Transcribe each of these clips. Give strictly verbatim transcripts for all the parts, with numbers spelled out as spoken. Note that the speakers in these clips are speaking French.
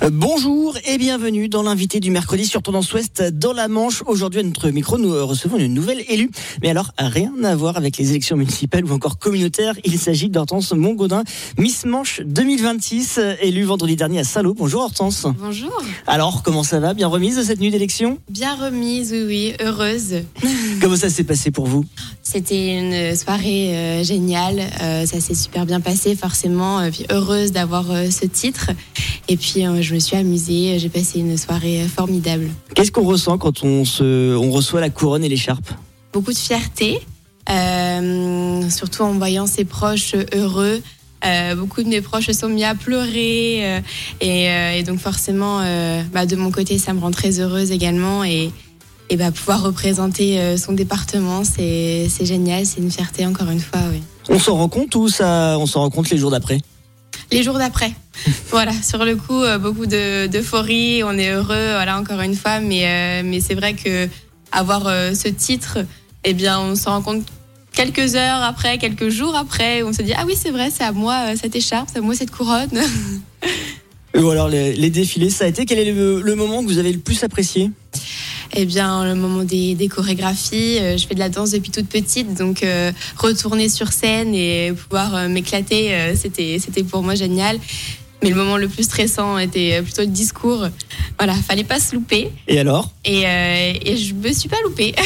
Euh, bonjour et bienvenue dans l'invité du mercredi sur Tendance Ouest dans la Manche. Aujourd'hui à notre micro, nous recevons une nouvelle élue. Mais alors, rien à voir avec les élections municipales ou encore communautaires. Il s'agit d'Hortense Mongaudin, Miss Manche deux mille vingt-six, élue vendredi dernier à Saint-Lô. Bonjour Hortense. Bonjour. Alors, comment ça va? Bien remise de cette nuit d'élection? Bien remise, oui, oui, heureuse. Comment ça s'est passé pour vous? C'était une soirée euh, géniale, euh, ça s'est super bien passé forcément, euh, puis heureuse d'avoir euh, ce titre. Et puis euh, je me suis amusée, j'ai passé une soirée euh, formidable. Qu'est-ce qu'on ressent quand on, se, on reçoit la couronne et l'écharpe? Beaucoup de fierté, euh, surtout en voyant ses proches heureux. Euh, beaucoup de mes proches se sont mis à pleurer euh, et, euh, et donc forcément, euh, bah, de mon côté, ça me rend très heureuse également. Et, et bah, pouvoir représenter euh, son département, c'est, c'est génial, c'est une fierté encore une fois. Oui. On s'en rend compte ou ça, on s'en rend compte les jours d'après? Les jours d'après. Voilà, sur le coup, euh, beaucoup de, d'euphorie, on est heureux, voilà, encore une fois, mais, euh, mais c'est vrai que avoir euh, ce titre, eh bien, on s'en rend compte quelques heures après, quelques jours après, on se dit ah oui, c'est vrai, c'est à moi euh, cette écharpe, c'est à moi cette couronne. Ou alors les, les défilés, ça a été quel est le, le moment que vous avez le plus apprécié? Eh bien, le moment des, des chorégraphies, euh, je fais de la danse depuis toute petite, donc euh, retourner sur scène et pouvoir euh, m'éclater, euh, c'était, c'était pour moi génial. Mais le moment le plus stressant était plutôt le discours. Voilà, fallait pas se louper. Et alors? Et, euh, et je me suis pas loupée.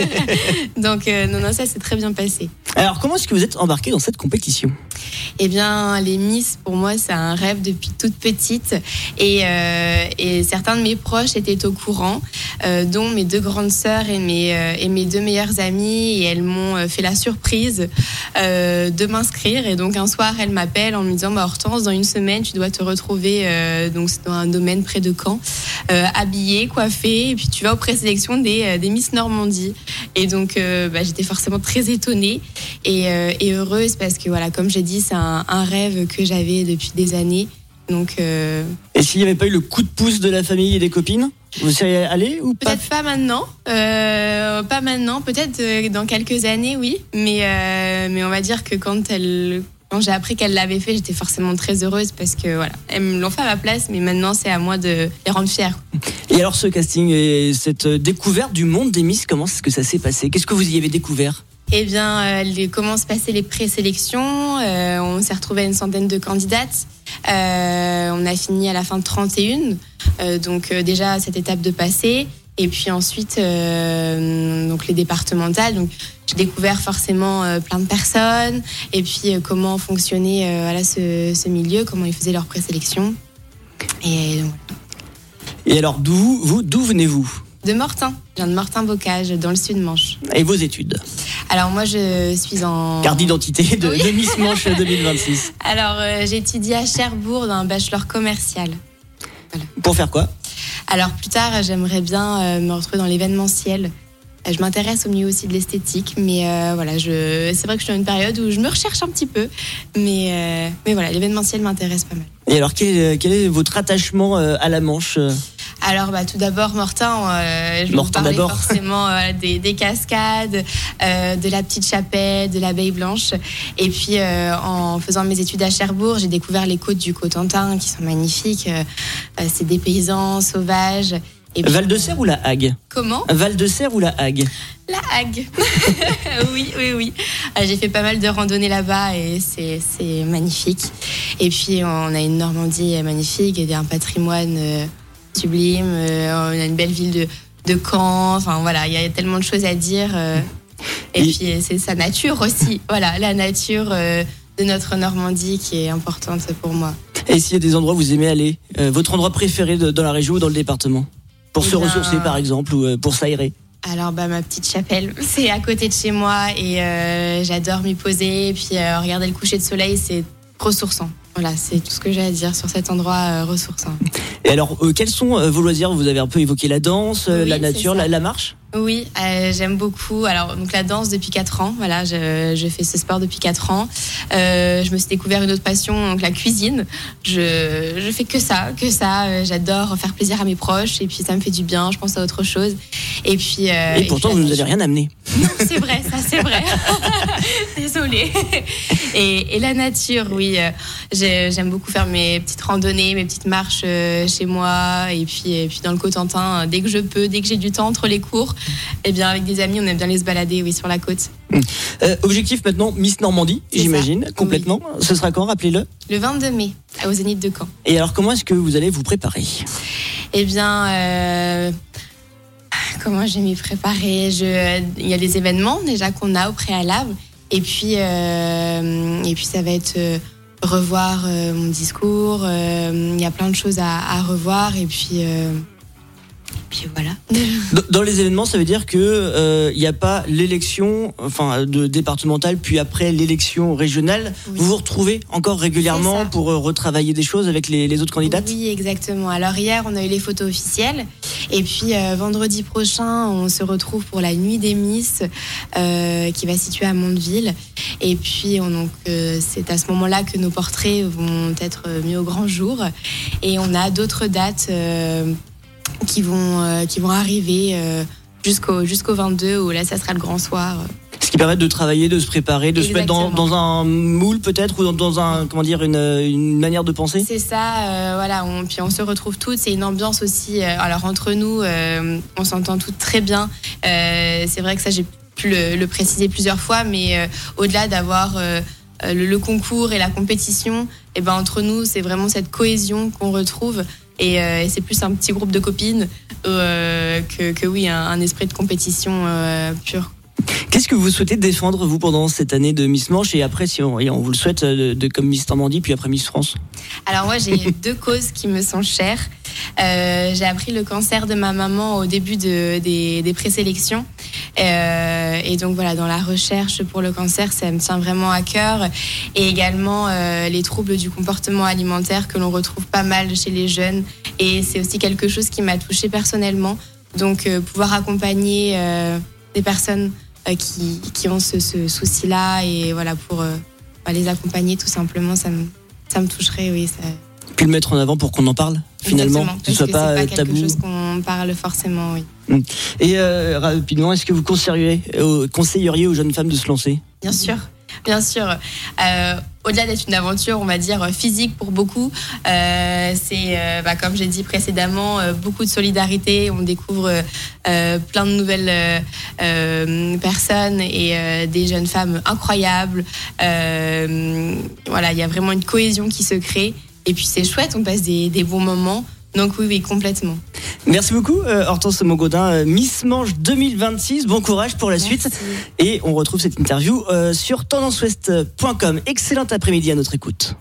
Donc euh, non, non, ça s'est très bien passé. Alors, comment est-ce que vous êtes embarquée dans cette compétition? Eh bien, les Miss, pour moi, c'est un rêve depuis toute petite. Et, euh, et certains de mes proches étaient au courant, euh, dont mes deux grandes sœurs et mes, euh, et mes deux meilleures amies. Et elles m'ont fait la surprise euh, de m'inscrire. Et donc, un soir, elles m'appellent en me disant bah, « Hortense, dans une semaine, tu dois te retrouver euh, donc c'est dans un domaine près de Caen, euh, habillée, coiffée. Et puis, tu vas aux présélections des, des Miss Normandie. » Et donc, euh, bah, j'étais forcément très étonnée et, euh, et heureuse parce que, voilà, comme j'ai dit, c'est un, un rêve que j'avais depuis des années. Donc, euh... Et s'il n'y avait pas eu le coup de pouce de la famille et des copines, vous seriez allée ou pas? Peut-être pas maintenant, euh, pas maintenant, peut-être euh, dans quelques années, oui. Mais, euh, mais on va dire que quand, elle, quand j'ai appris qu'elle l'avait fait, j'étais forcément très heureuse parce que voilà, elles me l'ont fait à ma place, mais maintenant c'est à moi de les rendre fiers. Et alors ce casting et cette découverte du monde des Miss, comment est-ce que ça s'est passé? Qu'est-ce que vous y avez découvert? Eh bien, euh, comment se passaient les présélections? euh, On s'est retrouvés à une centaine de candidates. Euh, on a fini à la fin de trente et un. Euh, donc euh, déjà, cette étape de passé. Et puis ensuite, euh, donc les départementales. Donc, j'ai découvert forcément euh, plein de personnes. Et puis, euh, comment fonctionnait euh, voilà, ce, ce milieu, comment ils faisaient leurs présélections. Et, donc, et alors, d'où, vous, d'où venez-vous? De Mortain. Je viens de Mortain-Bocage, dans le Sud-Manche. Et vos études? Alors moi, je suis en... Carte d'identité de, oui. de Miss Manche deux mille vingt-six. Alors, euh, j'ai étudié à Cherbourg dans un bachelor commercial. Voilà. Pour faire quoi? Alors, plus tard, j'aimerais bien euh, me retrouver dans l'événementiel. Euh, je m'intéresse au milieu aussi de l'esthétique, mais euh, voilà, je... c'est vrai que je suis dans une période où je me recherche un petit peu. Mais, euh, mais voilà, l'événementiel m'intéresse pas mal. Et alors, quel est, quel est votre attachement euh, à la Manche? Alors, bah, tout d'abord, Mortain, euh, je vais vous parler forcément euh, des, des cascades, euh, de la petite chapelle, de la Baie Blanche. Et puis, euh, en faisant mes études à Cherbourg, j'ai découvert les côtes du Cotentin qui sont magnifiques. Euh, c'est des paysans sauvages. Et puis, Val-de-Serre ou la Hague? Comment? Val-de-Serre ou la Hague? La Hague. Oui, oui, oui. J'ai fait pas mal de randonnées là-bas et c'est, c'est magnifique. Et puis, on a une Normandie magnifique et un patrimoine... Euh, sublime, euh, on a une belle ville de, de Caen, enfin voilà, il y a tellement de choses à dire. Euh, et, et puis c'est sa nature aussi, voilà, la nature euh, de notre Normandie qui est importante pour moi. Et s'il y a des endroits où vous aimez aller, euh, votre endroit préféré de, dans la région ou dans le département? Pour et se bien... ressourcer par exemple, ou euh, pour s'aérer? Alors bah ma petite chapelle, c'est à côté de chez moi et euh, j'adore m'y poser et puis euh, regarder le coucher de soleil, c'est ressourçant. Voilà, c'est tout ce que j'ai à dire sur cet endroit euh, ressourçant. Et alors, euh, quels sont euh, vos loisirs? Vous avez un peu évoqué la danse, euh, oui, la nature, la, la marche? Oui, euh, j'aime beaucoup. Alors, donc la danse depuis quatre ans. Voilà, je, je fais ce sport depuis quatre ans. Euh, je me suis découvert une autre passion, donc la cuisine. Je, je fais que ça, que ça. Euh, j'adore faire plaisir à mes proches et puis ça me fait du bien. Je pense à autre chose. Et puis. Euh, et pourtant, et puis, vous nous avez rien amené. Non, c'est vrai, ça, c'est vrai. Désolée. Et, et la nature, oui. Euh, j'aime beaucoup faire mes petites randonnées, mes petites marches euh, chez moi. Et puis, et puis dans le Cotentin, euh, dès que je peux, dès que j'ai du temps entre les cours. Eh bien, avec des amis, on aime bien les se balader, oui, sur la côte. Euh, objectif maintenant, Miss Normandie, c'est j'imagine, ça. Complètement. Oui. Ce sera quand, rappelez-le? Le vingt-deux mai, au Zénith de Caen. Et alors, comment est-ce que vous allez vous préparer? Eh bien, euh, comment je vais m'y préparer? Je, il y a des événements déjà qu'on a au préalable. Et puis, euh, et puis ça va être euh, revoir euh, mon discours. Euh, il y a plein de choses à, à revoir. Et puis... Euh, Puis voilà. Dans les événements, ça veut dire que il euh, n'y a pas l'élection, enfin, de départementale, puis après l'élection régionale. Oui. Vous vous retrouvez encore régulièrement pour euh, retravailler des choses avec les, les autres candidates? Oui, exactement. Alors hier, on a eu les photos officielles, et puis euh, vendredi prochain, on se retrouve pour la nuit des Miss, euh, qui va se situer à Mondeville. Et puis, on, donc, euh, c'est à ce moment-là que nos portraits vont être mis au grand jour. Et on a d'autres dates. Euh, qui vont euh, qui vont arriver euh, jusqu'au jusqu'au vingt-deux où là ça sera le grand soir. Ce qui permet de travailler, de se préparer, de Exactement. se mettre dans, dans un moule peut-être ou dans, dans un comment dire une, une manière de penser. C'est ça, euh, voilà. On, puis on se retrouve toutes. C'est une ambiance aussi. Euh, alors entre nous, euh, on s'entend toutes très bien. Euh, c'est vrai que ça j'ai pu le, le préciser plusieurs fois, mais euh, au-delà d'avoir euh, le, le concours et la compétition, et ben entre nous c'est vraiment cette cohésion qu'on retrouve. Et, euh, et c'est plus un petit groupe de copines euh, que, que oui, un, un esprit de compétition euh, pur. Qu'est-ce que vous souhaitez défendre, vous, pendant cette année de Miss Manche et après, si on, et on vous le souhaite, de, de, comme Miss Normandie, puis après Miss France? Alors moi, j'ai deux causes qui me sont chères. Euh, j'ai appris le cancer de ma maman au début de, des, des présélections. Euh, et donc voilà, dans la recherche pour le cancer, ça me tient vraiment à cœur. Et également euh, les troubles du comportement alimentaire que l'on retrouve pas mal chez les jeunes. Et c'est aussi quelque chose qui m'a touchée personnellement. Donc euh, pouvoir accompagner euh, des personnes euh, qui, qui ont ce, ce souci-là et voilà, pour euh, les accompagner tout simplement, ça me, ça me toucherait, oui. Ça... Puis le mettre en avant pour qu'on en parle, finalement. Exactement, que ce soit pas, c'est pas tabou. Quelque chose qu'on parle forcément, oui. Et euh, rapidement, est-ce que vous conseilleriez, euh, conseilleriez aux jeunes femmes de se lancer? Bien sûr, bien sûr. Euh, au-delà d'être une aventure, on va dire, physique pour beaucoup, euh, c'est, euh, bah, comme j'ai dit précédemment, euh, beaucoup de solidarité. On découvre euh, plein de nouvelles euh, euh, personnes et euh, des jeunes femmes incroyables. Euh, voilà, il y a vraiment une cohésion qui se crée. Et puis c'est chouette, on passe des, des bons moments. Donc oui, oui, complètement. Merci beaucoup, euh, Hortense Mongaudin, euh, Miss Manche deux mille vingt-six. Bon courage pour la Merci. suite. Et on retrouve cette interview euh, sur tendance ouest point com. Excellent après-midi à notre écoute.